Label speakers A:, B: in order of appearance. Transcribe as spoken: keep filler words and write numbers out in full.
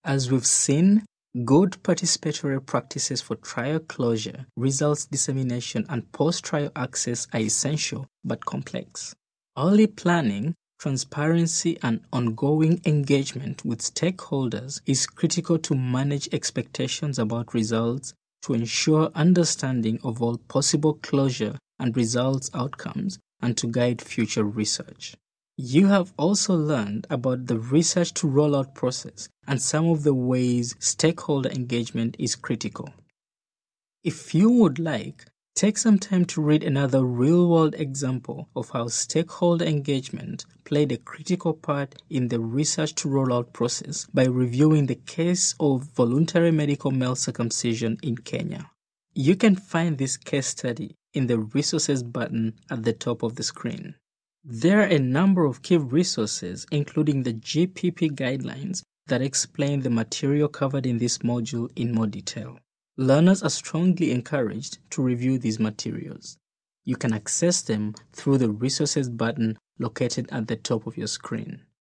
A: As we've seen, good participatory practices for trial closure, results dissemination, and post-trial access are essential but complex. Early planning, transparency, and ongoing engagement with stakeholders is critical to manage expectations about results, to ensure understanding of all possible closure and results outcomes, and to guide future research. You have also learned about the research to rollout process and some of the ways stakeholder engagement is critical. If you would like, take some time to read another real-world example of how stakeholder engagement played a critical part in the research to rollout process by reviewing the case of voluntary medical male circumcision in Kenya. You can find this case study in the resources button at the top of the screen. There are a number of key resources, including the G P P guidelines, that explain the material covered in this module in more detail. Learners are strongly encouraged to review these materials. You can access them through the resources button located at the top of your screen.